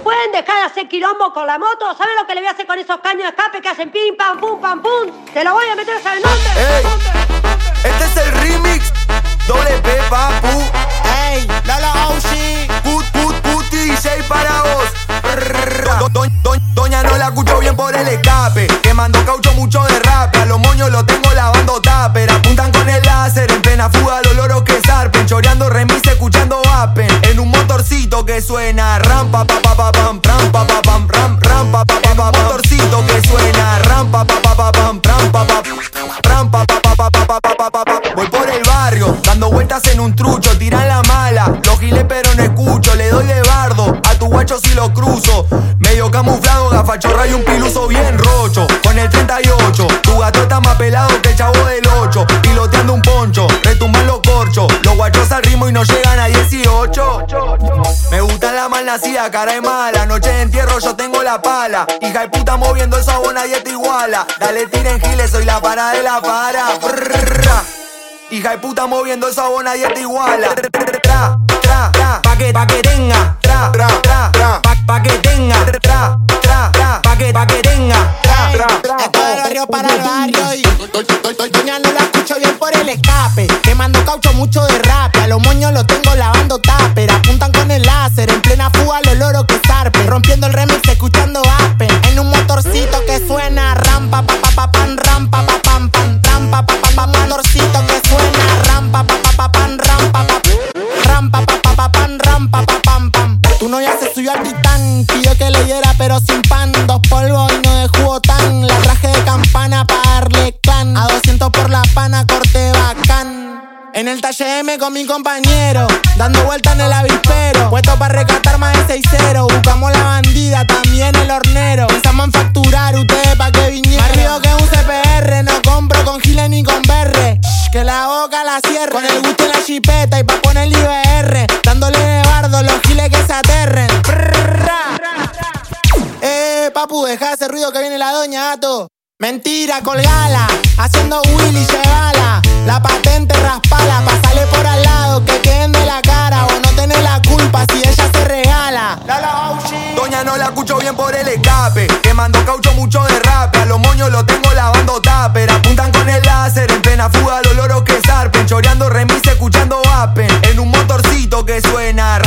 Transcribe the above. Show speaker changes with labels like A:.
A: pueden dejar de hacer quilombo con la moto. ¿Saben lo que le voy a hacer con esos caños de escape que hacen pim, pam, pum, pam, pum? Te lo voy a meter, ¿saben dónde?
B: Ey, este es el remix. Doble P, papu.
C: Ey, Lala Aushi.
B: Puti, DJ para vos. Doña no la escucho bien por el escape. Quemando caucho mucho de rap. A los moños los tengo lavando tupper. Apuntan con el láser en plena fuga los loros que zarpen. Choreando remis, escuchando Appen. En un motorcito que suena ram pa pa pa pa pam pam pa pa pam ram pa pa pa pa. Motorcito que suena ram pa pa pa pa pam pam pa pa ram pa pa pa pa pa pa pa pa. Voy por el barrio dando vueltas en un trucho. Tiran la mala, los giles pero no escucho. Le doy de bardo a tu guacho si lo cruzo. Medio camuflado, gafachorra y un piluso bien rocho. Con el 38, tu gato está más pelado que el chavo del 8. Piloteando un poncho, retumban los corchos. Los guachos al ritmo y no llegan a 18. Me gusta la malnacida, cara de mala. Noche de entierro, yo tengo la pala. Hija de puta moviendo el sabor, nadie te iguala. Dale, tiren giles, soy la para de la para. Hija de puta moviendo el sabor, nadie te iguala. Pa' que tenga, pa' que tenga, pa' que tenga.
C: Esto del barrio para el barrio y doña no la escucho bien por el escape. Quemando caucho mucho de rap. A los moños los tengo lavando tupper. Apuntan con el láser en plena fuga los loros que zarpen. Rompiendo el remix escuchando Appen. En un motorcito que suena ram pa pa pa pa pam ram pa pa pam pam ram pa pa pa pa. Motorcito que suena ram pa pa pa pa pam ram pa pa ram pa pa pa pa pam ram pa pa pam pam. Tu novia se subió al titán, pidió que le diera pero sin pan. 2 polvos y no de jugo tan. La traje de campana pa' darle clan. A 200 por la pana, corte bacán. En el talle M con mi compañero, dando vuelta en el avispero. Puesto para rescatar más de 6-0. Buscamos la bandida, también el hornero. Pensamos en facturar, ustedes pa' que vinieron. Más río que un CPR, no compro con giles ni con berre. Que la boca la cierre. Con el gusto en la chipeta y pa' poner el IBR. Dándole de bardo los giles que se aterren. Papu, deja ese ruido que viene la doña, gato. Mentira, colgala, haciendo Willy, llegala. La patente raspala, pasale por al lado, que queden de la cara. O no tenés la culpa si ella se regala.
B: Doña no la escucho bien por el escape. Quemando caucho mucho de rap. A los moños los tengo lavando tupper. Apuntan con el láser en plena fuga los loros que zarpen. Choreando remis, escuchando Appen. En un motorcito que suena